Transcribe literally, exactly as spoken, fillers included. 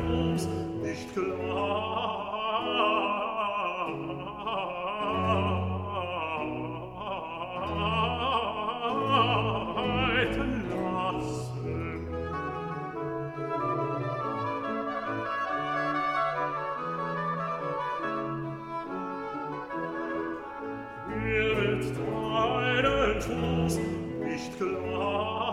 Eigentums nicht gleiten lassen. Er wird deinen Fuß nicht gleiten